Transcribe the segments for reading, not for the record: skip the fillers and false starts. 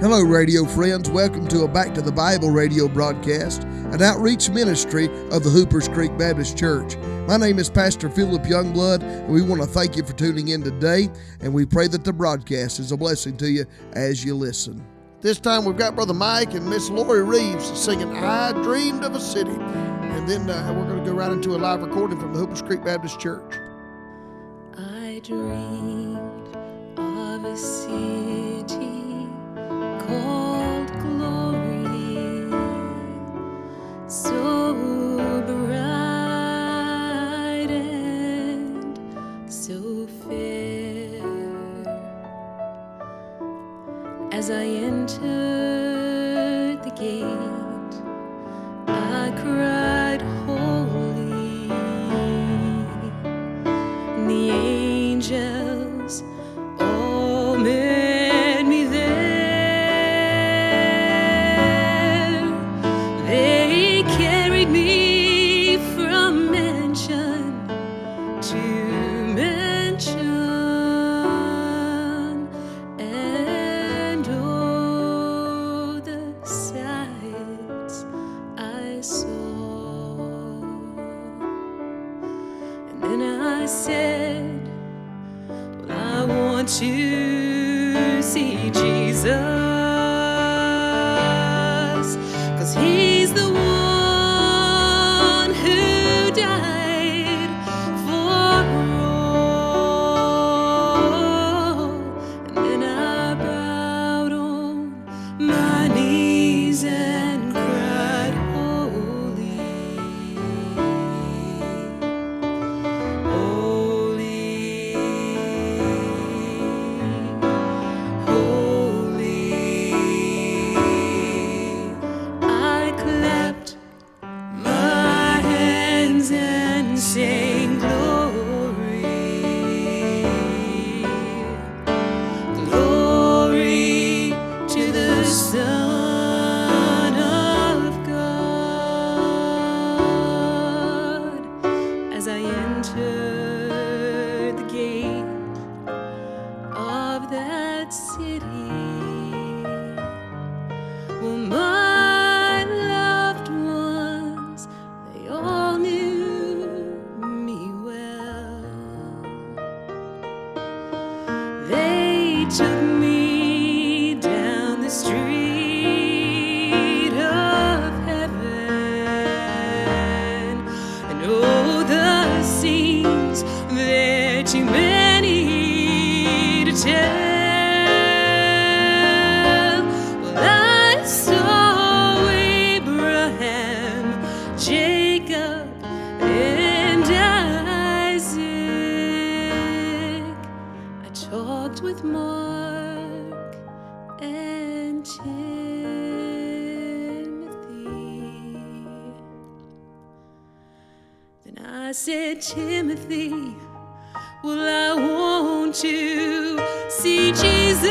Hello, radio friends. Welcome to a Back to the Bible radio broadcast, an outreach ministry of the Hoopers Creek Baptist Church. My name is Pastor Philip Youngblood, and we want to thank you for tuning in today, and we pray that the broadcast is a blessing to you as you listen. This time we've got Brother Mike and Miss Lori Reeves singing I Dreamed of a City, and then we're going to go right into a live recording from the Hoopers Creek Baptist Church. I dreamed of a city called glory, so bright and so fair. As I entered the gate, I cried holy, and the angels all met me there. They carried me from mansion to mansion, and oh, the sights I saw. And then I said, well, I want to see Jesus, 'cause he's the one who died for all. And then I bowed on my knees and cried, holy, holy, holy. I clapped my hands and sang glory, glory to the Son of God. As I entered the gate of that city, well, my loved ones, they all knew me well. They took me down the street of heaven, and oh, the scenes they're too many to tell. Well, I saw Abraham, Jacob, and Isaac. I talked with Mark and Timothy. Then I said, Timothy, well, I want to see Jesus,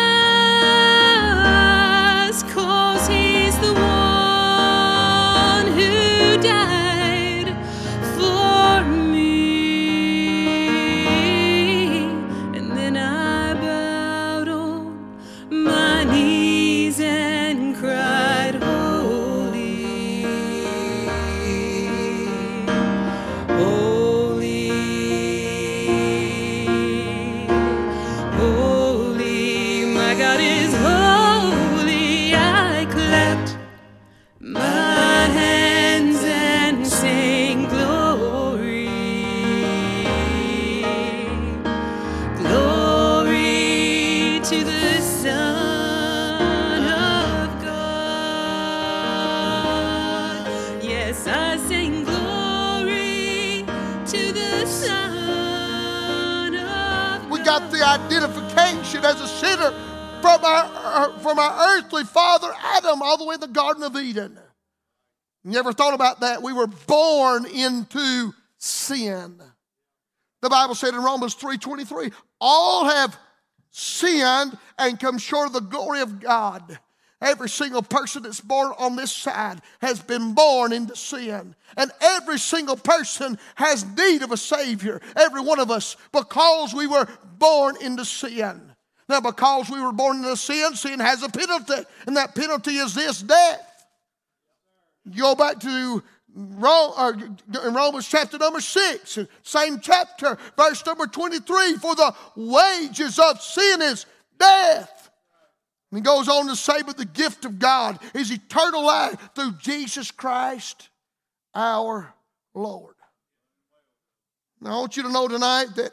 'cause he's the one who died for me. And then I bowed on my knees and cried, holy, holy, holy. My God is holy. I clapped my hands and sang glory, glory to the Son of God. Yes, I sing glory to the Son of God. We got the identification as a sinner from our earthly father Adam all the way in the Garden of Eden. You ever thought about that? We were born into sin. The Bible said in Romans 3:23, all have sinned and come short of the glory of God. Every single person that's born on this side has been born into sin. And every single person has need of a Savior. Every one of us, because we were born into sin. Now, because we were born into sin, sin has a penalty. And that penalty is this, death. Go back to Romans chapter number 6, same chapter, verse number 23. For the wages of sin is death. And he goes on to say, but the gift of God is eternal life through Jesus Christ our Lord. Now, I want you to know tonight that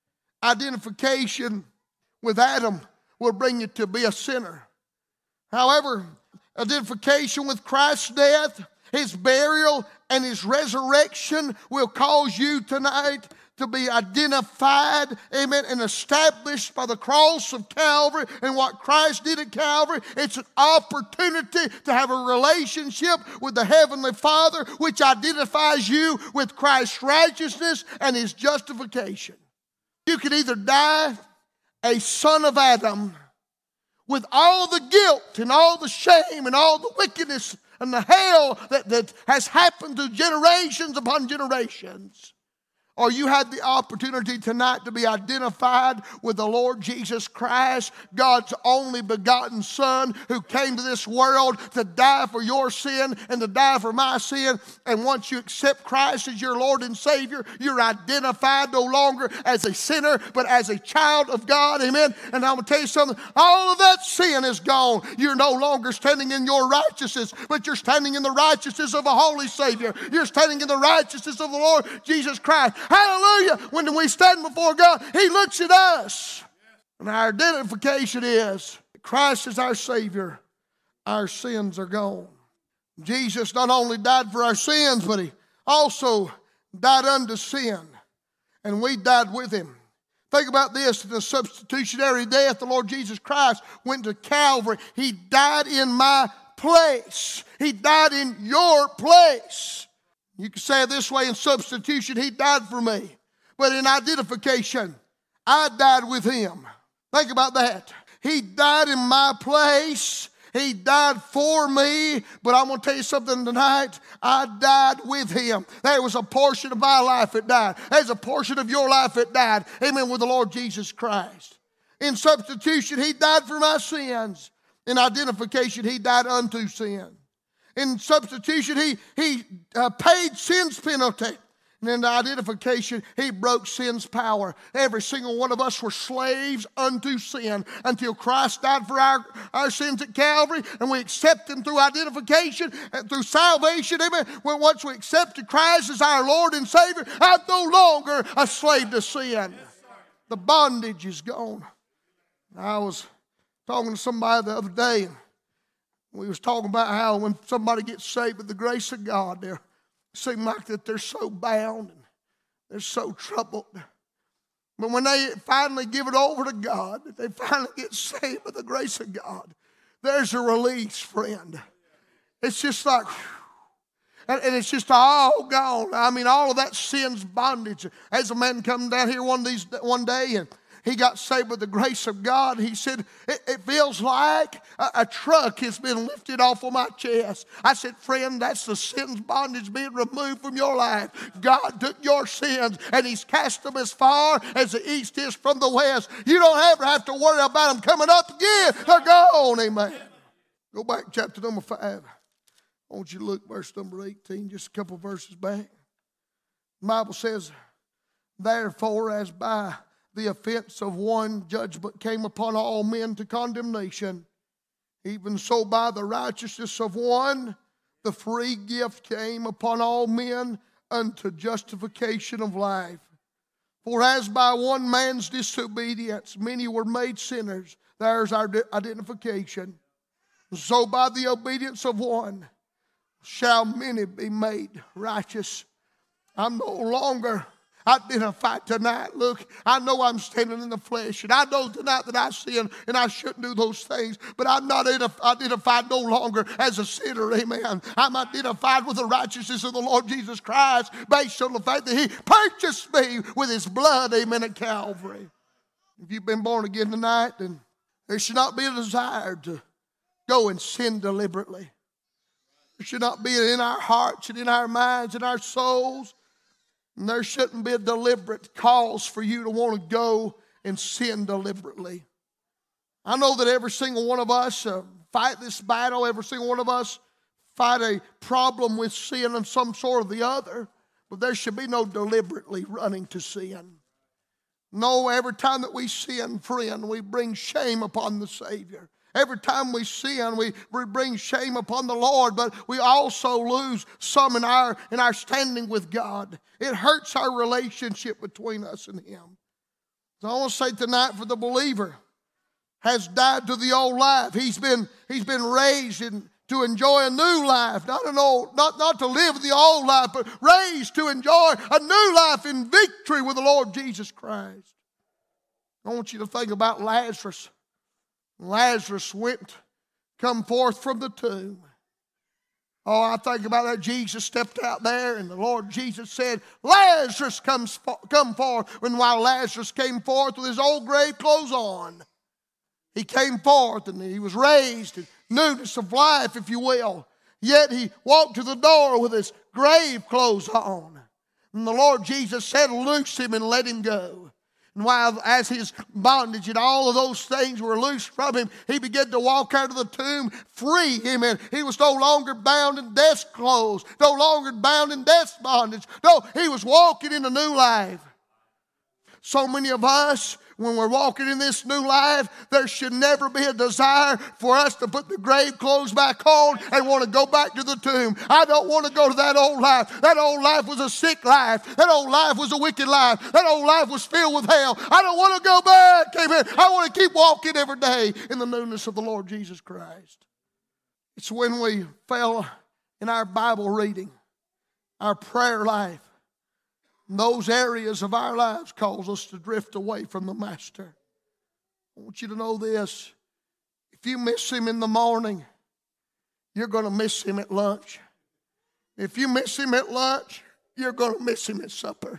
identification with Adam will bring you to be a sinner. However, identification with Christ's death, his burial, and his resurrection will cause you tonight to be identified, amen, and established by the cross of Calvary and what Christ did at Calvary. It's an opportunity to have a relationship with the Heavenly Father, which identifies you with Christ's righteousness and his justification. You can either die a son of Adam with all the guilt and all the shame and all the wickedness and the hell that has happened to generations upon generations. Or you had the opportunity tonight to be identified with the Lord Jesus Christ, God's only begotten Son, who came to this world to die for your sin and to die for my sin. And once you accept Christ as your Lord and Savior, you're identified no longer as a sinner, but as a child of God. Amen. And I'm going to tell you something. All of that sin is gone. You're no longer standing in your righteousness, but you're standing in the righteousness of a holy Savior. You're standing in the righteousness of the Lord Jesus Christ. Hallelujah. When we stand before God, he looks at us. And our identification is Christ is our Savior. Our sins are gone. Jesus not only died for our sins, but he also died unto sin. And we died with him. Think about this. The substitutionary death, the Lord Jesus Christ went to Calvary. He died in my place. He died in your place. You can say it this way: in substitution, he died for me. But in identification, I died with him. Think about that. He died in my place. He died for me. But I'm going to tell you something tonight. I died with him. There was a portion of my life that died. There's a portion of your life that died. Amen. With the Lord Jesus Christ. In substitution, he died for my sins. In identification, he died unto sin. In substitution, he paid sin's penalty. And in identification, he broke sin's power. Every single one of us were slaves unto sin until Christ died for our sins at Calvary, and we accept him through identification and through salvation. Amen. When once we accepted Christ as our Lord and Savior, I'm no longer a slave to sin. The bondage is gone. I was talking to somebody the other day, and we was talking about how when somebody gets saved with the grace of God, they seem like that they're so bound and they're so troubled. But when they finally give it over to God, they finally get saved with the grace of God, there's a release, friend. It's just like, and it's just all gone. I mean, all of that sin's bondage. As a man come down here one day, and he got saved with the grace of God. He said, it feels like a truck has been lifted off of my chest. I said, friend, that's the sin's bondage being removed from your life. God took your sins and he's cast them as far as the east is from the west. You don't ever have to worry about them coming up again. They're gone, amen. Go back to chapter number 5. I want you to look verse number 18, just a couple verses back. The Bible says, therefore, as by the offense of one, judgment came upon all men to condemnation, even so by the righteousness of one, the free gift came upon all men unto justification of life. For as by one man's disobedience many were made sinners, there's our identification, so by the obedience of one shall many be made righteous. I'm no longer identified tonight. Look, I know I'm standing in the flesh, and I know tonight that I sin and I shouldn't do those things, but I'm not identified no longer as a sinner, amen. I'm identified with the righteousness of the Lord Jesus Christ based on the fact that he purchased me with his blood, amen, at Calvary. If you've been born again tonight, then there should not be a desire to go and sin deliberately. There should not be in our hearts and in our minds and our souls. And there shouldn't be a deliberate cause for you to want to go and sin deliberately. I know that every single one of us fight this battle. Every single one of us fight a problem with sin of some sort or the other. But there should be no deliberately running to sin. No, every time that we sin, friend, we bring shame upon the Savior. Every time we sin, we bring shame upon the Lord, but we also lose some in our standing with God. It hurts our relationship between us and Him. So I want to say tonight, for the believer has died to the old life. He's been raised to enjoy a new life, not to live the old life, but raised to enjoy a new life in victory with the Lord Jesus Christ. I want you to think about Lazarus. Lazarus come forth from the tomb. Oh, I think about that. Jesus stepped out there and the Lord Jesus said, Lazarus, come forth. And while Lazarus came forth with his old grave clothes on, he came forth and he was raised in newness of life, if you will. Yet he walked to the door with his grave clothes on. And the Lord Jesus said, loose him and let him go. And while as his bondage and all of those things were loosed from him, he began to walk out of the tomb free. Amen. He was no longer bound in death's clothes, no longer bound in death's bondage. No, he was walking in a new life. So many of us, when we're walking in this new life, there should never be a desire for us to put the grave clothes back on and want to go back to the tomb. I don't want to go to that old life. That old life was a sick life. That old life was a wicked life. That old life was filled with hell. I don't want to go back. Amen. I want to keep walking every day in the newness of the Lord Jesus Christ. It's when we fail in our Bible reading, our prayer life, those areas of our lives cause us to drift away from the Master. I want you to know this. If you miss Him in the morning, you're going to miss Him at lunch. If you miss Him at lunch, you're going to miss Him at supper.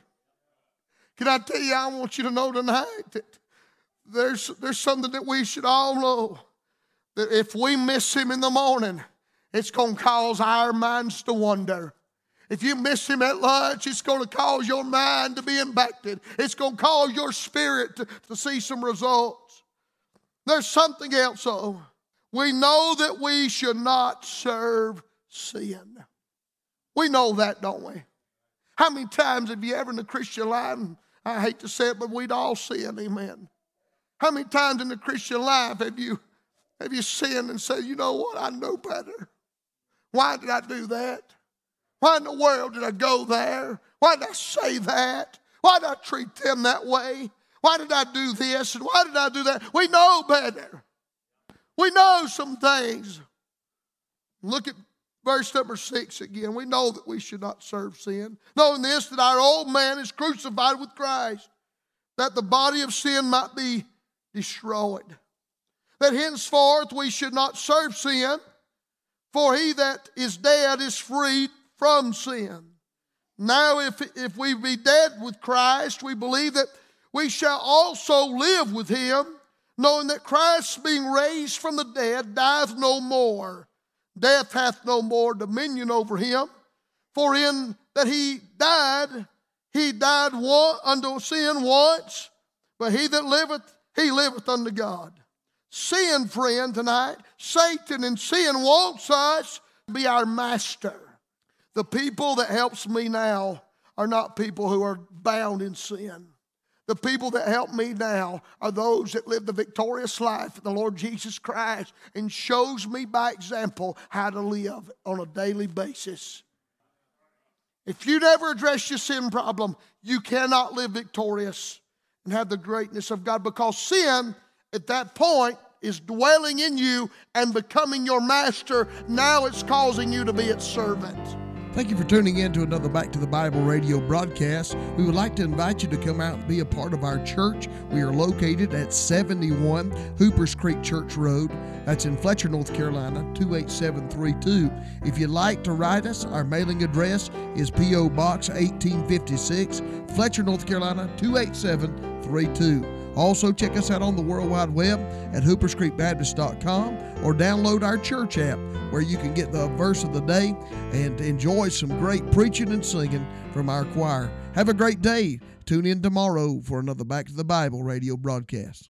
Can I tell you, I want you to know tonight that there's something that we should all know. That if we miss Him in the morning, it's going to cause our minds to wander. If you miss Him at lunch, it's going to cause your mind to be impacted. It's going to cause your spirit to see some results. There's something else, though. We know that we should not serve sin. We know that, don't we? How many times have you ever in the Christian life, and I hate to say it, but we'd all sin, amen. How many times in the Christian life have you sinned and said, you know what, I know better. Why did I do that? Why in the world did I go there? Why did I say that? Why did I treat them that way? Why did I do this and why did I do that? We know better. We know some things. Look at verse number 6 again. We know that we should not serve sin. Knowing this, that our old man is crucified with Christ, that the body of sin might be destroyed. That henceforth we should not serve sin, for he that is dead is freed from sin. Now if we be dead with Christ, we believe that we shall also live with Him, knowing that Christ being raised from the dead dieth no more. Death hath no more dominion over Him. For in that He died unto sin once, but he that liveth, he liveth unto God. Sin, friend, tonight, Satan and sin wants us to be our master. The people that helps me now are not people who are bound in sin. The people that help me now are those that live the victorious life of the Lord Jesus Christ and shows me by example how to live on a daily basis. If you never address your sin problem, you cannot live victorious and have the greatness of God, because sin at that point is dwelling in you and becoming your master. Now it's causing you to be its servant. Thank you for tuning in to another Back to the Bible radio broadcast. We would like to invite you to come out and be a part of our church. We are located at 71 Hoopers Creek Church Road. That's in Fletcher, North Carolina, 28732. If you'd like to write us, our mailing address is P.O. Box 1856, Fletcher, North Carolina, 28732. Also, check us out on the World Wide Web at hooperscreekbaptist.com or download our church app where you can get the verse of the day and enjoy some great preaching and singing from our choir. Have a great day. Tune in tomorrow for another Back to the Bible radio broadcast.